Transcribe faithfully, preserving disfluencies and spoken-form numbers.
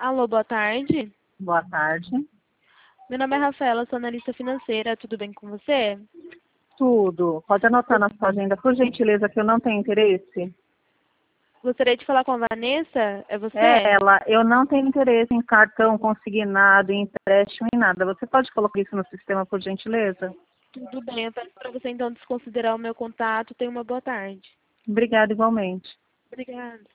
Alô, boa tarde. Boa tarde. Meu nome é Rafaela, sou analista financeira. Tudo bem com você? Tudo. Pode anotar na sua agenda, por gentileza, que eu não tenho interesse. Gostaria de falar com a Vanessa. É você? É ela. Eu não tenho interesse em cartão consignado, em empréstimo, em nada. Você pode colocar isso no sistema, por gentileza? Tudo bem. Eu peço para você então desconsiderar o meu contato. Tenha uma boa tarde. Obrigada, igualmente. Obrigada.